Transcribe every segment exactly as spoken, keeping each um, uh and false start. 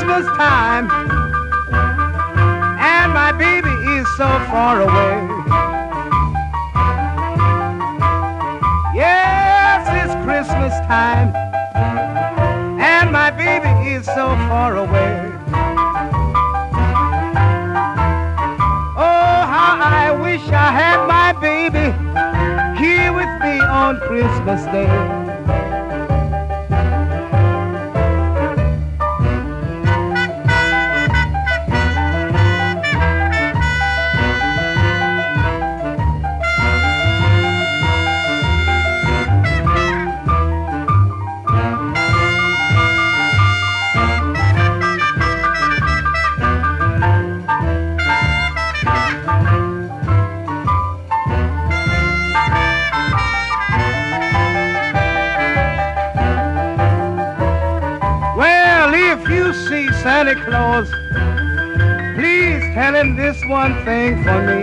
Christmas time, and my baby is so far away. Yes, it's Christmas time, and my baby is so far away. Oh, how I wish I had my baby here with me on Christmas Day. Santa Claus, please tell him this one thing for me.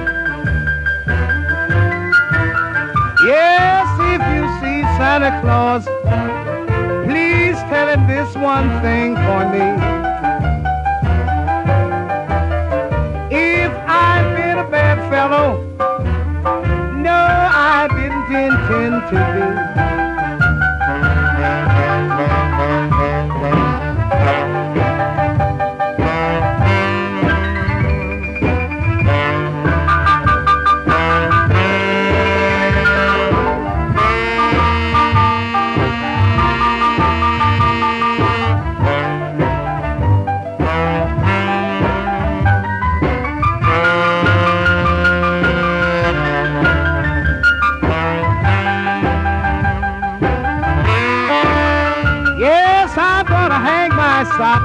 Yes, if you see Santa Claus, please tell him this one thing for me. If I've been a bad fellow, no, I didn't intend to be. Sock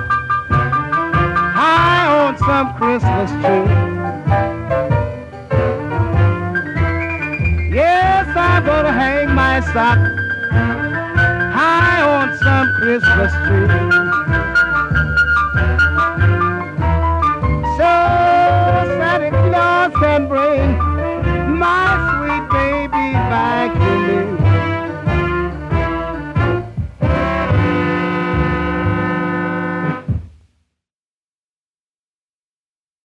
high on some Christmas tree. Yes, I'm gonna hang my sock high on some Christmas tree.